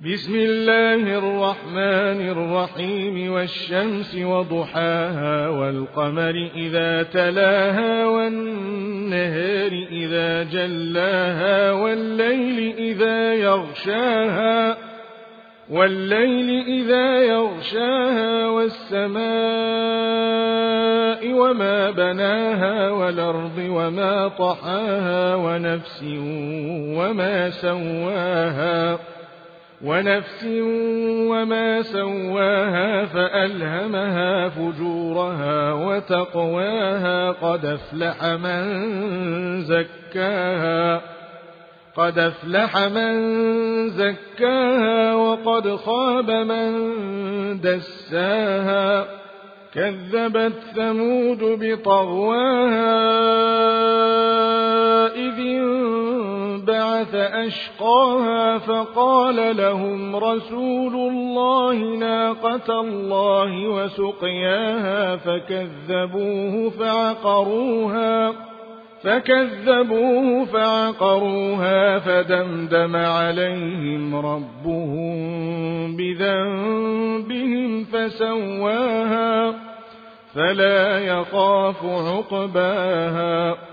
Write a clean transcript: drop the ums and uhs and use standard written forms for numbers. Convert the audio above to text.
بسم الله الرحمن الرحيم والشمس وضحاها والقمر إذا تلاها والنهار إذا جلاها والليل إذا يغشاها والسماء وما بناها والأرض وما طحاها ونفس وما سواها فألهمها فجورها وتقواها قد أفلح من زكاها وقد خاب من دساها كذبت ثمود بطغواها إذ انبعث أشقاها فقال لهم رسول الله ناقة الله وسقياها فكذبوه فعقروها فدمدم عليهم ربهم بذنبهم فسواها فلا يخاف عقباها.